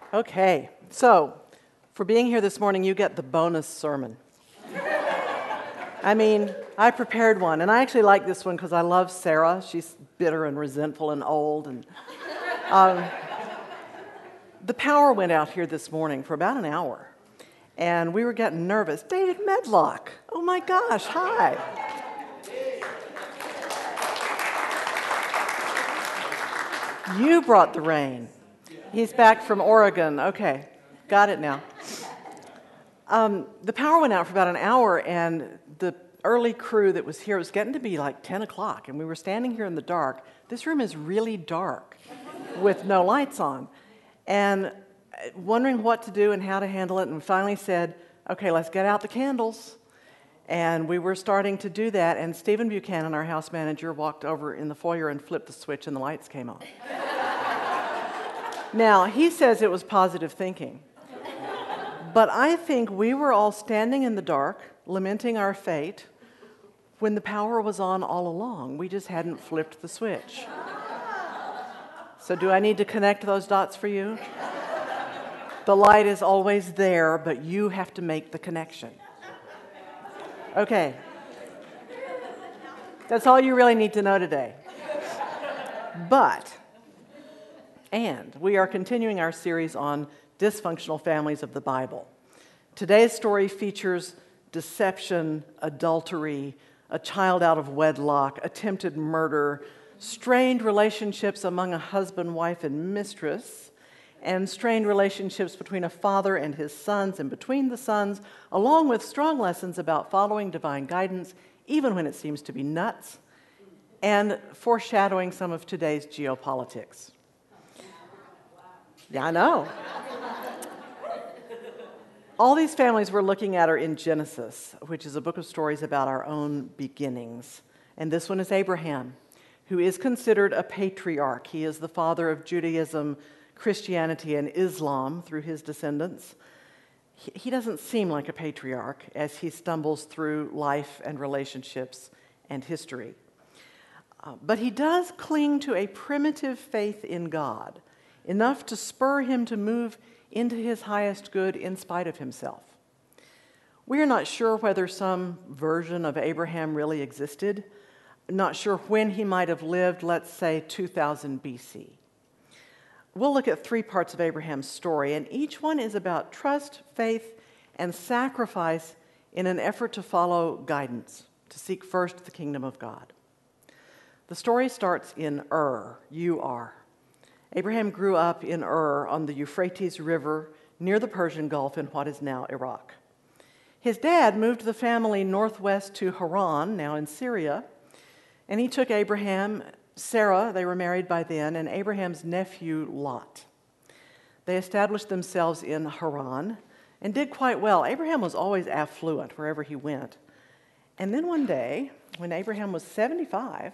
Okay, so for being here this morning, you get the bonus sermon. I prepared one, and I actually like this one because I love Sarah. She's bitter and resentful and old. And the power went out here this morning for about an hour, and we were getting nervous. David Medlock, oh my gosh, hi. You brought the rain. He's back from Oregon. Okay, got it now. The power went out for about an hour, and the early crew that was here, it was getting to be like 10 o'clock, and we were standing here in the dark. This room is really dark with no lights on, and wondering what to do and how to handle it, and finally said, okay, let's get out the candles. And we were starting to do that, and Stephen Buchanan, our house manager, walked over in the foyer and flipped the switch, and the lights came on. Now, he says it was positive thinking. But I think we were all standing in the dark, lamenting our fate, when the power was on all along. We just hadn't flipped the switch. So do I need to connect those dots for you? The light is always there, but you have to make the connection. Okay. That's all you really need to know today. And we are continuing our series on dysfunctional families of the Bible. Today's story features deception, adultery, a child out of wedlock, attempted murder, strained relationships among a husband, wife, and mistress, and strained relationships between a father and his sons and between the sons, along with strong lessons about following divine guidance, even when it seems to be nuts, and foreshadowing some of today's geopolitics. Yeah, I know. All these families we're looking at are in Genesis, which is a book of stories about our own beginnings. And this one is Abraham, who is considered a patriarch. He is the father of Judaism, Christianity, and Islam through his descendants. He doesn't seem like a patriarch as he stumbles through life and relationships and history. But he does cling to a primitive faith in God, enough to spur him to move into his highest good in spite of himself. We are not sure whether some version of Abraham really existed, not sure when he might have lived, let's say 2000 BC. We'll look at three parts of Abraham's story, and each one is about trust, faith, and sacrifice in an effort to follow guidance, to seek first the kingdom of God. The story starts in Ur. Abraham grew up in Ur on the Euphrates River near the Persian Gulf in what is now Iraq. His dad moved the family northwest to Haran, now in Syria, and he took Abraham, Sarah, they were married by then, and Abraham's nephew Lot. They established themselves in Haran and did quite well. Abraham was always affluent wherever he went. And then one day, when Abraham was 75,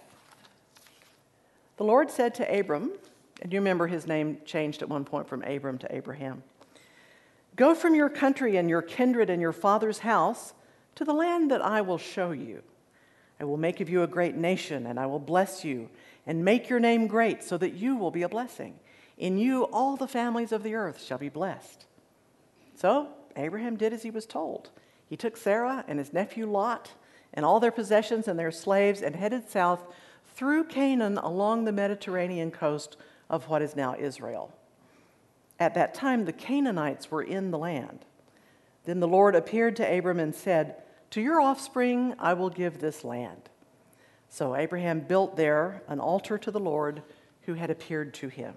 the Lord said to Abram, and you remember his name changed at one point from Abram to Abraham, "Go from your country and your kindred and your father's house to the land that I will show you. I will make of you a great nation, and I will bless you and make your name great so that you will be a blessing. In you all the families of the earth shall be blessed." So Abraham did as he was told. He took Sarah and his nephew Lot and all their possessions and their slaves and headed south through Canaan along the Mediterranean coast of what is now Israel. At that time, the Canaanites were in the land. Then the Lord appeared to Abram and said, "To your offspring I will give this land." So Abraham built there an altar to the Lord who had appeared to him.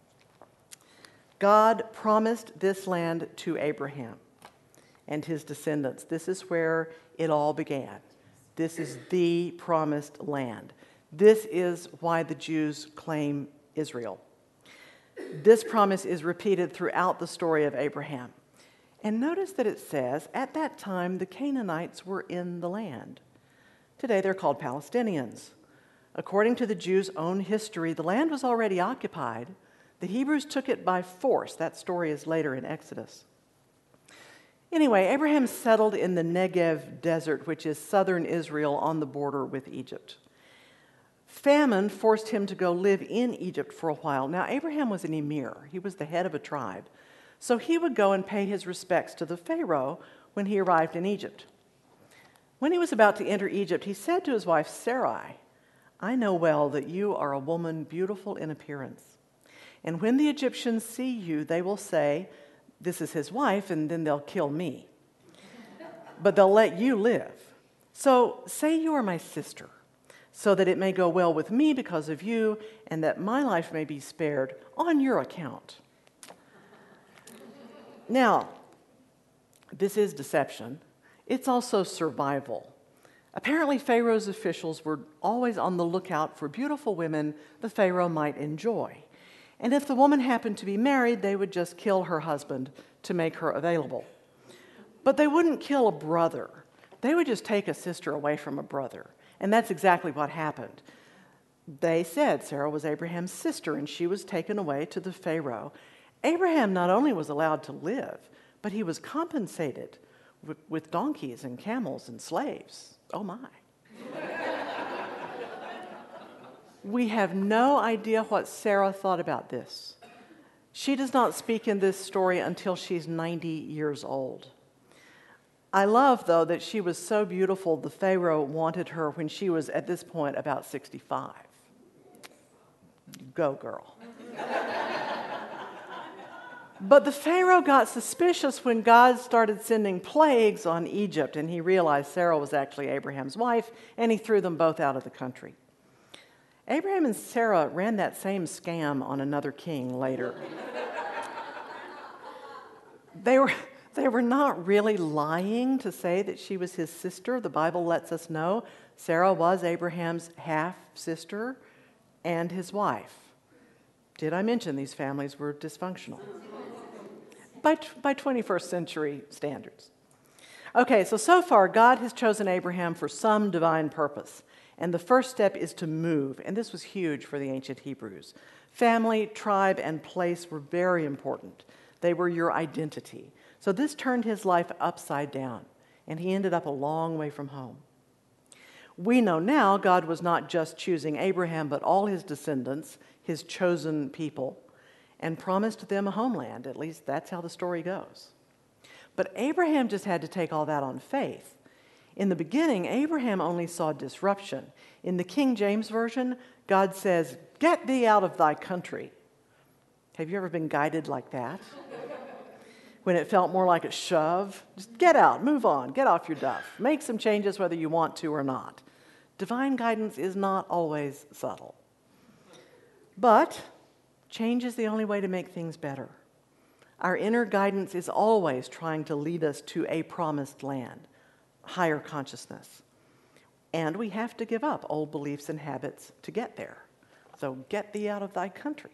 God promised this land to Abraham and his descendants. This is where it all began. This is the promised land. This is why the Jews claim Israel. This promise is repeated throughout the story of Abraham. And notice that it says, at that time, the Canaanites were in the land. Today, they're called Palestinians. According to the Jews' own history, the land was already occupied. The Hebrews took it by force. That story is later in Exodus. Anyway, Abraham settled in the Negev desert, which is southern Israel on the border with Egypt. Famine forced him to go live in Egypt for a while. Now, Abraham was an emir. He was the head of a tribe. So he would go and pay his respects to the Pharaoh when he arrived in Egypt. When he was about to enter Egypt, he said to his wife Sarai, "I know well that you are a woman beautiful in appearance. And when the Egyptians see you, they will say, 'This is his wife,' and then they'll kill me. But they'll let you live. So say you are my sister, so that it may go well with me because of you, and that my life may be spared on your account." Now, this is deception. It's also survival. Apparently, Pharaoh's officials were always on the lookout for beautiful women the Pharaoh might enjoy. And if the woman happened to be married, they would just kill her husband to make her available. But they wouldn't kill a brother. They would just take a sister away from a brother. And that's exactly what happened. They said Sarah was Abraham's sister, and she was taken away to the Pharaoh. Abraham not only was allowed to live, but he was compensated with donkeys and camels and slaves. Oh my. We have no idea what Sarah thought about this. She does not speak in this story until she's 90 years old. I love, though, that she was so beautiful the Pharaoh wanted her when she was, at this point, about 65. Go, girl. But the Pharaoh got suspicious when God started sending plagues on Egypt, and he realized Sarah was actually Abraham's wife, and he threw them both out of the country. Abraham and Sarah ran that same scam on another king later. They were not really lying to say that she was his sister. The Bible lets us know Sarah was Abraham's half-sister and his wife. Did I mention these families were dysfunctional? By 21st century standards. Okay, so far, God has chosen Abraham for some divine purpose. And the first step is to move. And this was huge for the ancient Hebrews. Family, tribe, and place were very important. They were your identity. So this turned his life upside down, and he ended up a long way from home. We know now God was not just choosing Abraham, but all his descendants, his chosen people, and promised them a homeland. At least that's how the story goes. But Abraham just had to take all that on faith. In the beginning, Abraham only saw disruption. In the King James Version, God says, "Get thee out of thy country." Have you ever been guided like that? When it felt more like a shove? Just get out, move on, get off your duff. Make some changes whether you want to or not. Divine guidance is not always subtle. But change is the only way to make things better. Our inner guidance is always trying to lead us to a promised land, higher consciousness. And we have to give up old beliefs and habits to get there. So get thee out of thy country.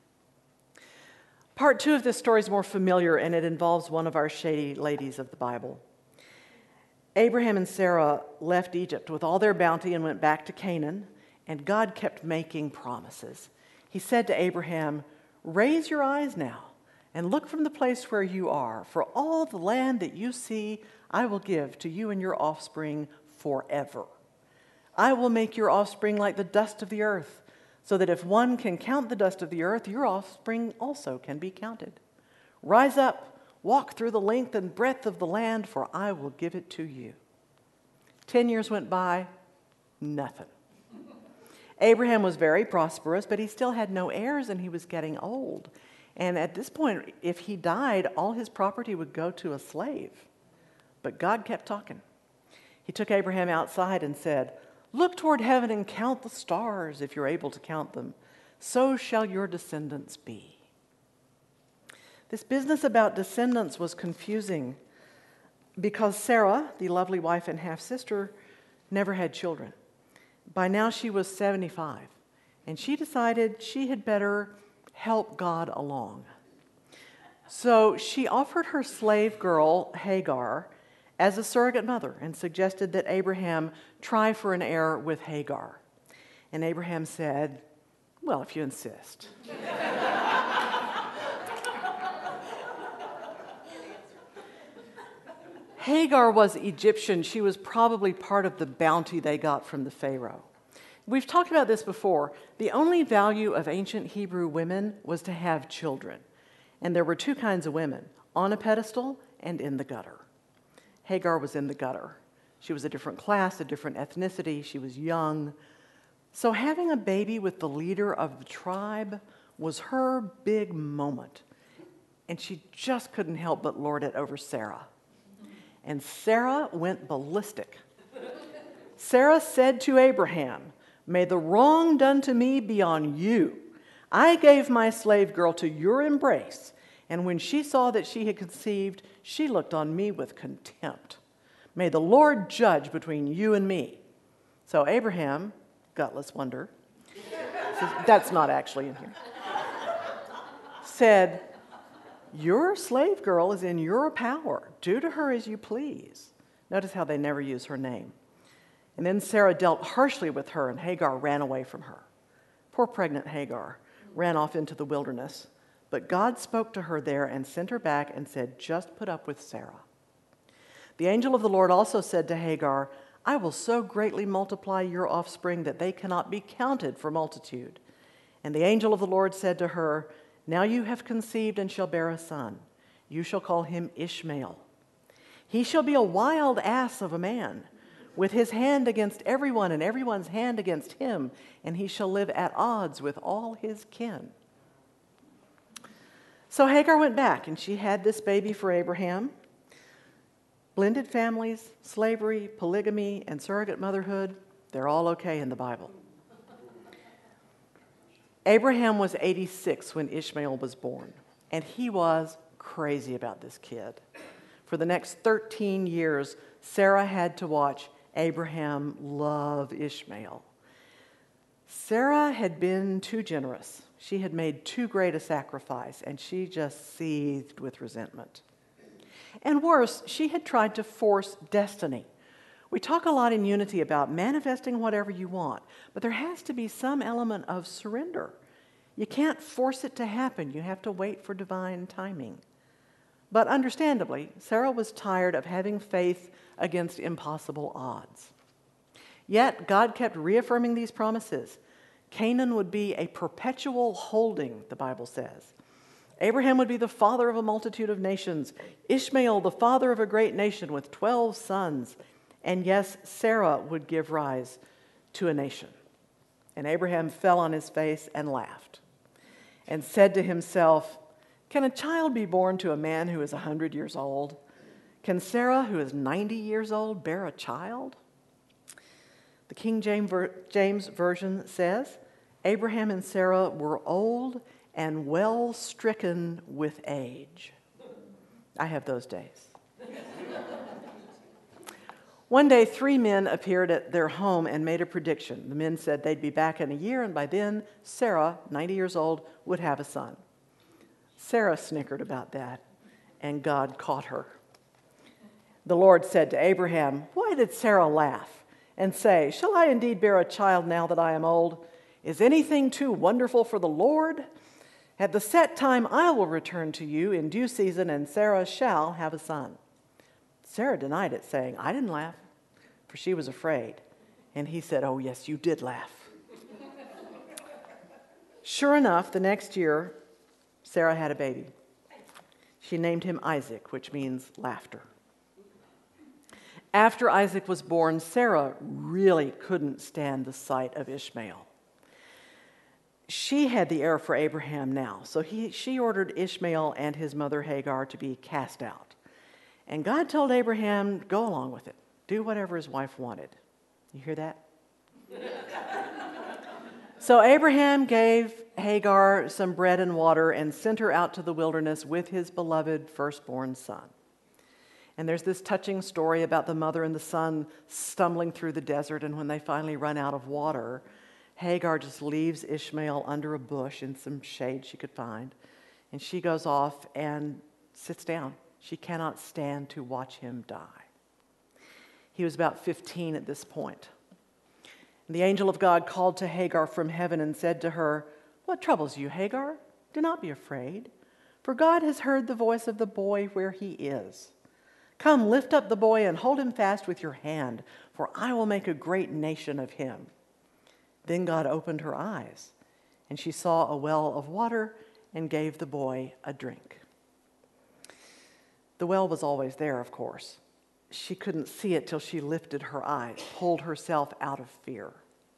Part 2 of this story is more familiar, and it involves one of our shady ladies of the Bible. Abraham and Sarah left Egypt with all their bounty and went back to Canaan, and God kept making promises. He said to Abraham, "Raise your eyes now and look from the place where you are, for all the land that you see I will give to you and your offspring forever. I will make your offspring like the dust of the earth, so that if one can count the dust of the earth, your offspring also can be counted. Rise up, walk through the length and breadth of the land, for I will give it to you." 10 years went by, nothing. Abraham was very prosperous, but he still had no heirs, and he was getting old. And at this point, if he died, all his property would go to a slave. But God kept talking. He took Abraham outside and said, "Look toward heaven and count the stars, if you're able to count them. So shall your descendants be." This business about descendants was confusing because Sarah, the lovely wife and half-sister, never had children. By now she was 75, and she decided she had better help God along. So she offered her slave girl, Hagar, as a surrogate mother and suggested that Abraham try for an heir with Hagar. And Abraham said, "Well, if you insist." Hagar was Egyptian. She was probably part of the bounty they got from the Pharaoh. We've talked about this before. The only value of ancient Hebrew women was to have children. And there were two kinds of women, on a pedestal and in the gutter. Hagar was in the gutter. She was a different class, a different ethnicity. She was young. So having a baby with the leader of the tribe was her big moment. And she just couldn't help but lord it over Sarah. And Sarah went ballistic. Sarah said to Abraham, "May the wrong done to me be on you. I gave my slave girl to your embrace, and when she saw that she had conceived, she looked on me with contempt. May the Lord judge between you and me." So Abraham, gutless wonder, that's not actually in here, said, "Your slave girl is in your power. Do to her as you please." Notice how they never use her name. And then Sarah dealt harshly with her, and Hagar ran away from her. Poor pregnant Hagar ran off into the wilderness, but God spoke to her there and sent her back and said, "Just put up with Sarah." The angel of the Lord also said to Hagar, "I will so greatly multiply your offspring that they cannot be counted for multitude." And the angel of the Lord said to her, "Now you have conceived and shall bear a son. You shall call him Ishmael. He shall be a wild ass of a man, with his hand against everyone and everyone's hand against him, and he shall live at odds with all his kin." So Hagar went back, and she had this baby for Abraham. Blended families, slavery, polygamy, and surrogate motherhood, they're all okay in the Bible. Abraham was 86 when Ishmael was born, and he was crazy about this kid. For the next 13 years, Sarah had to watch Abraham love Ishmael. Sarah had been too generous. She had made too great a sacrifice, and she just seethed with resentment. And worse, she had tried to force destiny. We talk a lot in Unity about manifesting whatever you want, but there has to be some element of surrender. You can't force it to happen. You have to wait for divine timing. But understandably, Sarah was tired of having faith against impossible odds. Yet, God kept reaffirming these promises. Canaan would be a perpetual holding, the Bible says. Abraham would be the father of a multitude of nations. Ishmael, the father of a great nation with 12 sons. And yes, Sarah would give rise to a nation. And Abraham fell on his face and laughed and said to himself, "Can a child be born to a man who is 100 years old? Can Sarah, who is 90 years old, bear a child?" The King James Version says, "Abraham and Sarah were old and well stricken with age." I have those days. One day, 3 men appeared at their home and made a prediction. The men said they'd be back in a year, and by then, Sarah, 90 years old, would have a son. Sarah snickered about that, and God caught her. The Lord said to Abraham, "Why did Sarah laugh and say, 'Shall I indeed bear a child now that I am old? Is anything too wonderful for the Lord? At the set time I will return to you in due season, and Sarah shall have a son.' Sarah denied it, saying, 'I didn't laugh,' for she was afraid. And he said, 'Oh, yes, you did laugh.'" Sure enough, the next year, Sarah had a baby. She named him Isaac, which means laughter. After Isaac was born, Sarah really couldn't stand the sight of Ishmael. She had the heir for Abraham now, so she ordered Ishmael and his mother Hagar to be cast out. And God told Abraham, go along with it. Do whatever his wife wanted. You hear that? So Abraham gave Hagar some bread and water and sent her out to the wilderness with his beloved firstborn son. And there's this touching story about the mother and the son stumbling through the desert, and when they finally run out of water, Hagar just leaves Ishmael under a bush in some shade she could find, and she goes off and sits down. She cannot stand to watch him die. He was about 15 at this point. And the angel of God called to Hagar from heaven and said to her, "What troubles you, Hagar? Do not be afraid, for God has heard the voice of the boy where he is. Come, lift up the boy and hold him fast with your hand, for I will make a great nation of him." Then God opened her eyes, and she saw a well of water, and gave the boy a drink. The well was always there, of course. She couldn't see it till she lifted her eyes, pulled herself out of fear.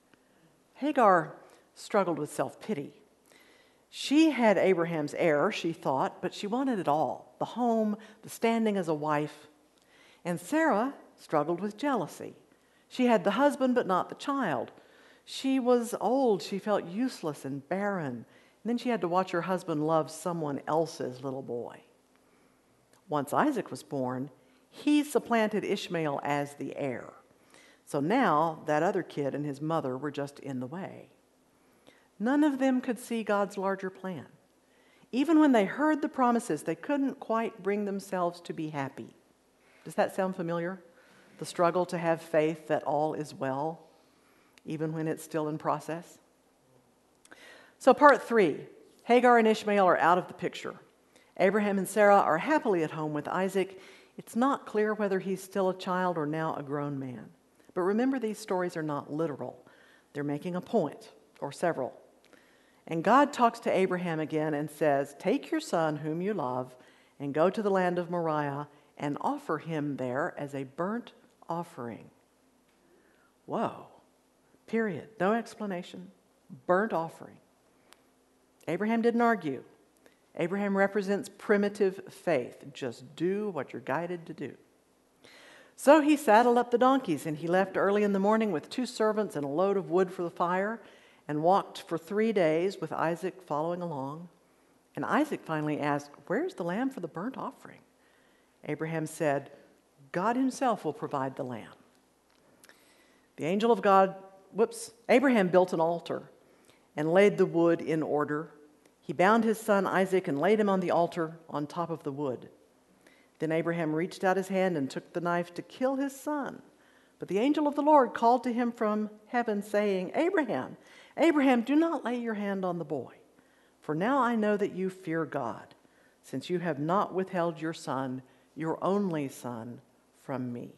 Hagar struggled with self-pity. She had Abraham's heir, she thought, but she wanted it all: the home, the standing as a wife. And Sarah struggled with jealousy. She had the husband, but not the child. She was old, she felt useless and barren. And then she had to watch her husband love someone else's little boy. Once Isaac was born, he supplanted Ishmael as the heir. So now that other kid and his mother were just in the way. None of them could see God's larger plan. Even when they heard the promises, they couldn't quite bring themselves to be happy. Does that sound familiar? The struggle to have faith that all is well, even when it's still in process. So part 3, Hagar and Ishmael are out of the picture. Abraham and Sarah are happily at home with Isaac. It's not clear whether he's still a child or now a grown man. But remember, these stories are not literal. They're making a point, or several. And God talks to Abraham again and says, "Take your son whom you love and go to the land of Moriah and offer him there as a burnt offering." Whoa. Period. No explanation. Burnt offering. Abraham didn't argue. Abraham represents primitive faith. Just do what you're guided to do. So he saddled up the donkeys, and he left early in the morning with 2 servants and a load of wood for the fire, and walked for 3 days with Isaac following along. And Isaac finally asked, "Where's the lamb for the burnt offering?" Abraham said, "God himself will provide the lamb." The angel of God, Abraham built an altar and laid the wood in order. He bound his son Isaac and laid him on the altar on top of the wood. Then Abraham reached out his hand and took the knife to kill his son. But the angel of the Lord called to him from heaven, saying, "Abraham, Abraham, do not lay your hand on the boy. For now I know that you fear God, since you have not withheld your son, your only son, from me."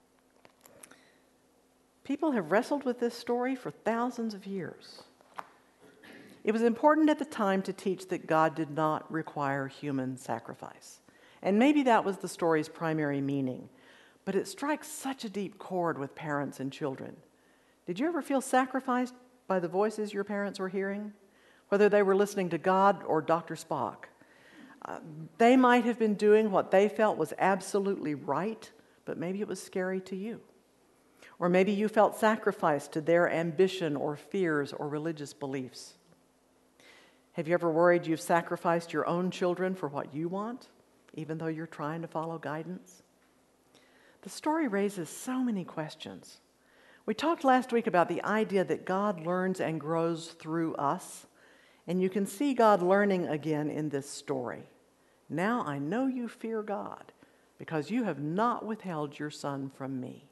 People have wrestled with this story for thousands of years. It was important at the time to teach that God did not require human sacrifice. And maybe that was the story's primary meaning. But it strikes such a deep chord with parents and children. Did you ever feel sacrificed by the voices your parents were hearing? Whether they were listening to God or Dr. Spock. They might have been doing what they felt was absolutely right, but maybe it was scary to you. Or maybe you felt sacrificed to their ambition or fears or religious beliefs. Have you ever worried you've sacrificed your own children for what you want, even though you're trying to follow guidance? The story raises so many questions. We talked last week about the idea that God learns and grows through us, and you can see God learning again in this story. Now I know you fear God, because you have not withheld your son from me.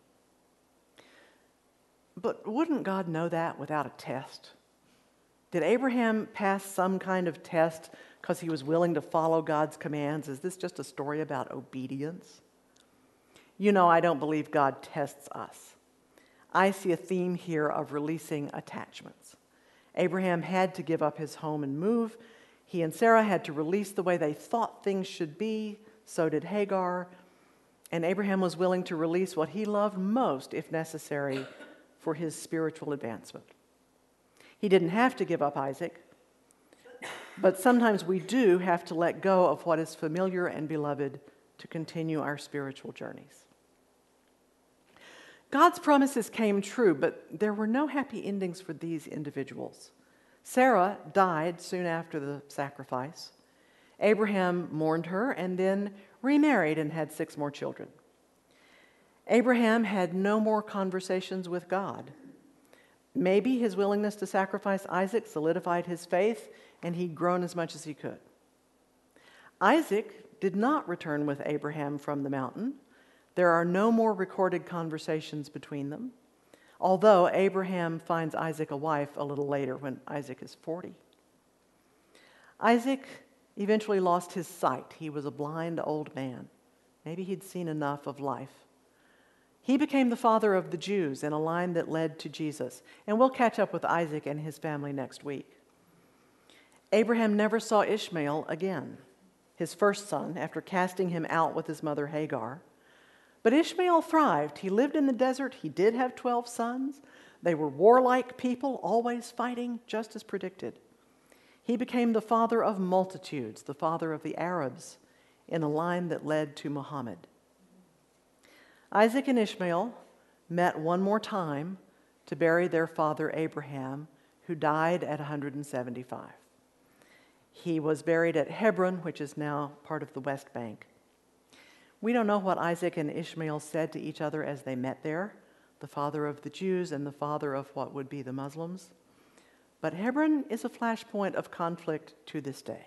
But wouldn't God know that without a test? Did Abraham pass some kind of test because he was willing to follow God's commands? Is this just a story about obedience? You know, I don't believe God tests us. I see a theme here of releasing attachments. Abraham had to give up his home and move. He and Sarah had to release the way they thought things should be. So did Hagar. And Abraham was willing to release what he loved most, if necessary, for his spiritual advancement. He didn't have to give up Isaac, but sometimes we do have to let go of what is familiar and beloved to continue our spiritual journeys. God's promises came true, but there were no happy endings for these individuals. Sarah died soon after the sacrifice. Abraham mourned her and then remarried and had 6 more children. Abraham had no more conversations with God. Maybe his willingness to sacrifice Isaac solidified his faith, and he'd grown as much as he could. Isaac did not return with Abraham from the mountain. There are no more recorded conversations between them, although Abraham finds Isaac a wife a little later when Isaac is 40. Isaac eventually lost his sight. He was a blind old man. Maybe he'd seen enough of life. He became the father of the Jews in a line that led to Jesus. And we'll catch up with Isaac and his family next week. Abraham never saw Ishmael again, his first son, after casting him out with his mother Hagar. But Ishmael thrived. He lived in the desert. He did have 12 sons. They were warlike people, always fighting, just as predicted. He became the father of multitudes, the father of the Arabs, in a line that led to Muhammad. Isaac and Ishmael met one more time to bury their father Abraham, who died at 175. He was buried at Hebron, which is now part of the West Bank. We don't know what Isaac and Ishmael said to each other as they met there, the father of the Jews and the father of what would be the Muslims. But Hebron is a flashpoint of conflict to this day.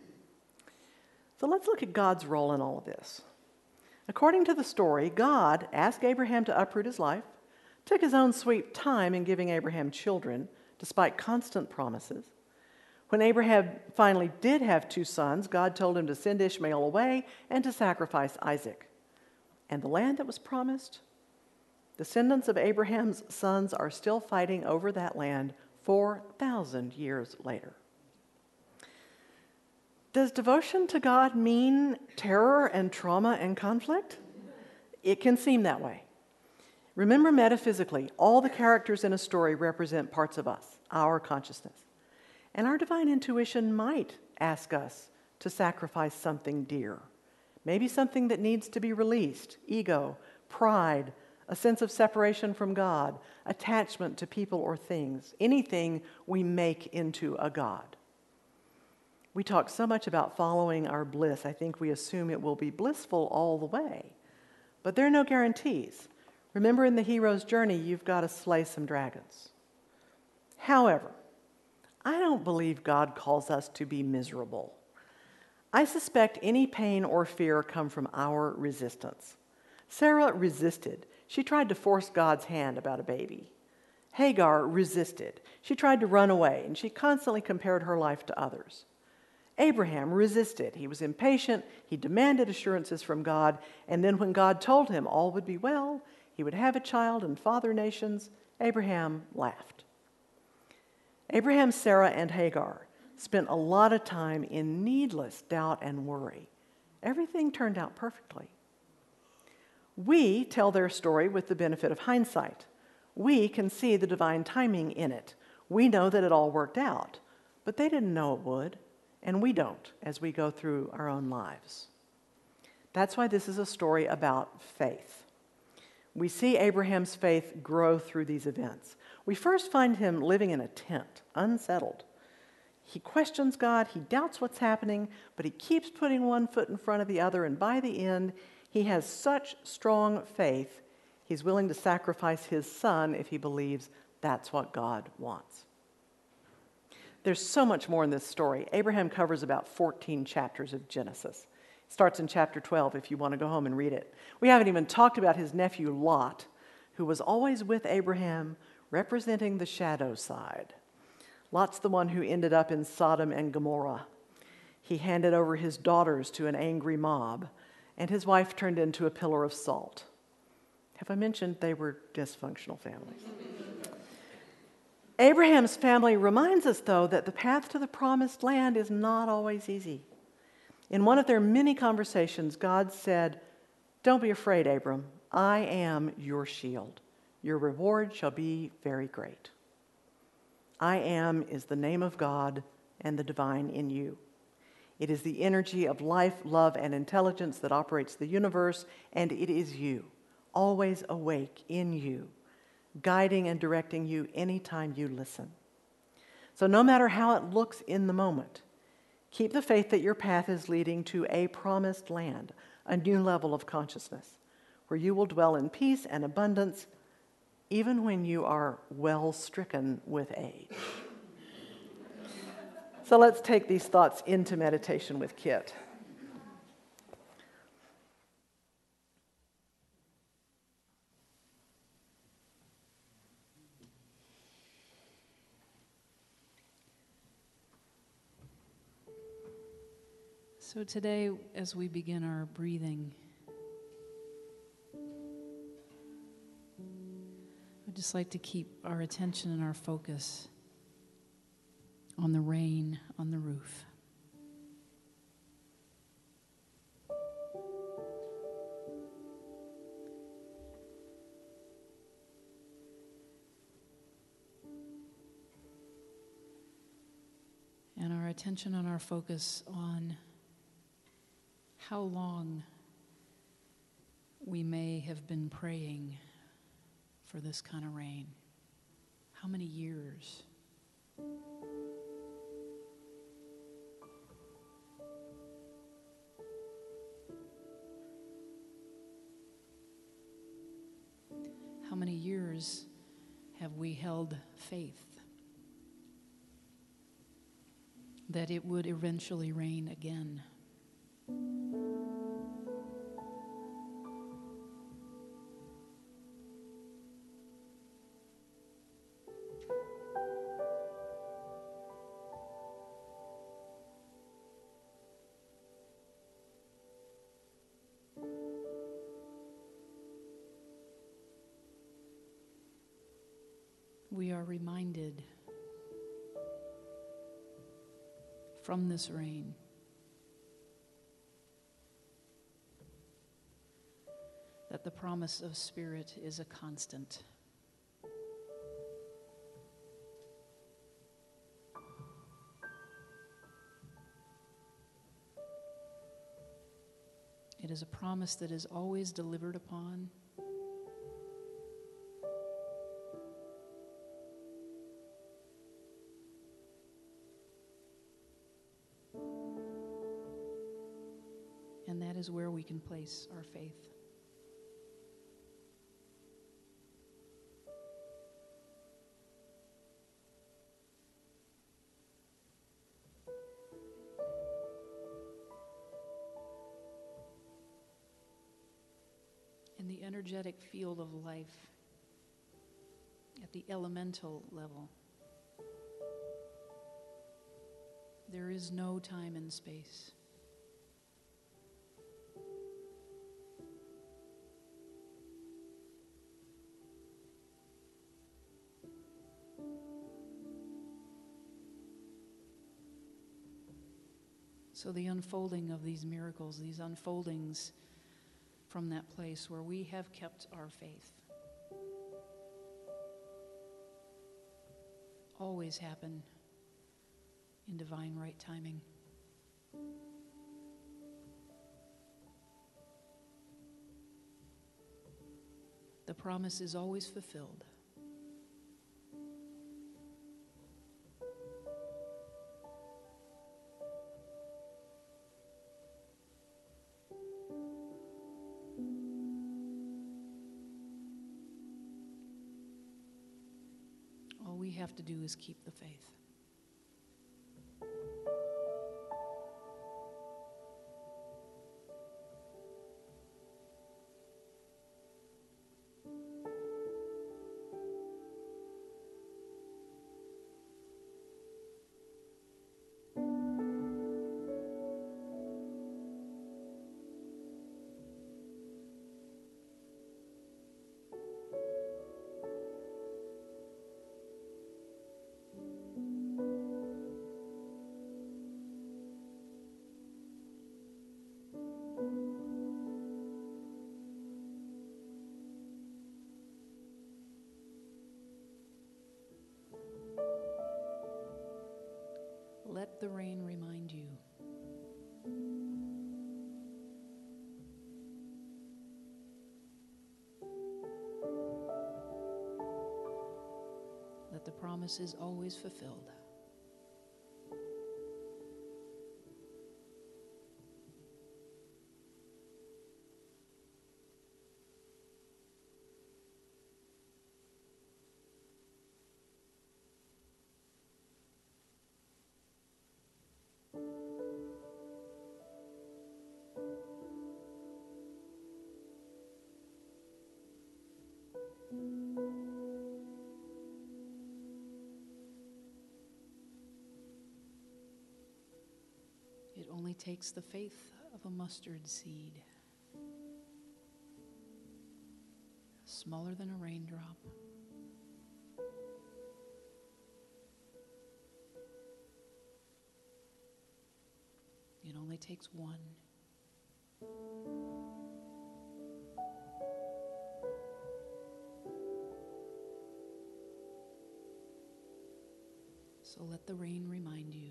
So let's look at God's role in all of this. According to the story, God asked Abraham to uproot his life, took his own sweet time in giving Abraham children, despite constant promises. When Abraham finally did have 2 sons, God told him to send Ishmael away and to sacrifice Isaac. And the land that was promised, descendants of Abraham's sons are still fighting over that land 4,000 years later. Does devotion to God mean terror and trauma and conflict? It can seem that way. Remember, metaphysically, all the characters in a story represent parts of us, our consciousness. And our divine intuition might ask us to sacrifice something dear, maybe something that needs to be released: ego, pride, a sense of separation from God, attachment to people or things, anything we make into a God. We talk so much about following our bliss. I think we assume it will be blissful all the way, but there are no guarantees. Remember, in the hero's journey, you've got to slay some dragons. However, I don't believe God calls us to be miserable. I suspect any pain or fear come from our resistance. Sarah resisted. She tried to force God's hand about a baby. Hagar resisted. She tried to run away, and she constantly compared her life to others. Abraham resisted. He was impatient. He demanded assurances from God, and then when God told him all would be well, he would have a child and father nations, Abraham laughed. Abraham, Sarah, and Hagar spent a lot of time in needless doubt and worry. Everything turned out perfectly. We tell their story with the benefit of hindsight. We can see the divine timing in it. We know that it all worked out, but they didn't know it would, and we don't as we go through our own lives. That's why this is a story about faith. We see Abraham's faith grow through these events. We first find him living in a tent, unsettled. He questions God, he doubts what's happening, but he keeps putting one foot in front of the other, and by the end, he has such strong faith, he's willing to sacrifice his son if he believes that's what God wants. There's so much more in this story. Abraham covers about 14 chapters of Genesis. It starts in chapter 12 if you want to go home and read it. We haven't even talked about his nephew Lot, who was always with Abraham, representing the shadow side. Lot's the one who ended up in Sodom and Gomorrah. He handed over his daughters to an angry mob, and his wife turned into a pillar of salt. Have I mentioned they were dysfunctional families? Abraham's family reminds us, though, that the path to the promised land is not always easy. In one of their many conversations, God said, "Don't be afraid, Abram. I am your shield. Your reward shall be very great." I am is the name of God and the divine in you. It is the energy of life, love, and intelligence that operates the universe, and it is you, always awake in you, guiding and directing you anytime you listen. So no matter how it looks in the moment, keep the faith that your path is leading to a promised land, a new level of consciousness, where you will dwell in peace and abundance, even when you are well stricken with age. So let's take these thoughts into meditation with Kit. So today, as we begin our breathing, I'd just like to keep our attention and our focus on the rain on the roof. And our attention and our focus on how long we may have been praying for this kind of rain. How many years? How many years have we held faith that it would eventually rain again? We are reminded from this rain that the promise of Spirit is a constant. It is a promise that is always delivered upon. And that is where we can place our faith. In the energetic field of life, at the elemental level, there is no time and space. So the unfolding of these miracles, these unfoldings from that place where we have kept our faith, always happen in divine right timing. The promise is always fulfilled. All we have to do is keep the faith. Let the rain remind you. That the promise is always fulfilled. It only takes the faith of a mustard seed, smaller than a raindrop. only takes one. So let the rain remind you.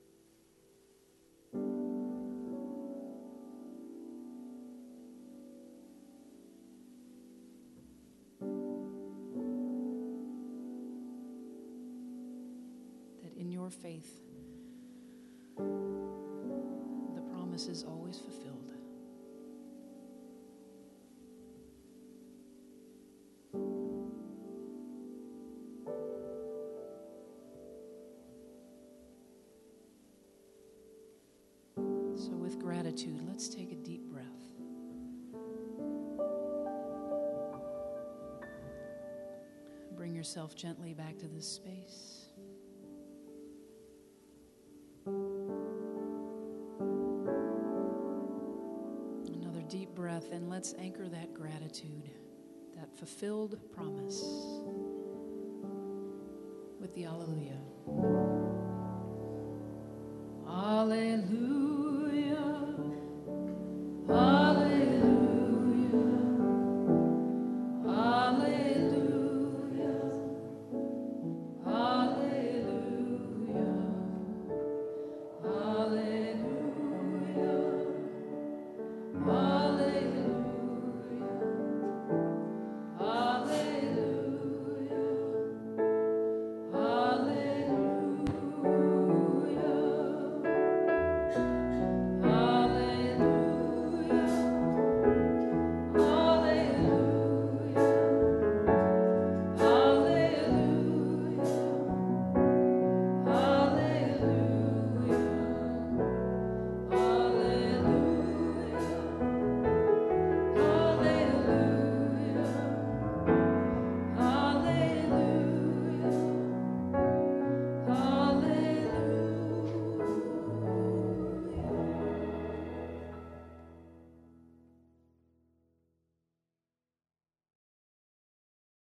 That in your faith, the promise is always fulfilled. So with gratitude, let's take a deep breath. Bring yourself gently back to this space. Another deep breath, and let's anchor that gratitude, that fulfilled promise with the Alleluia.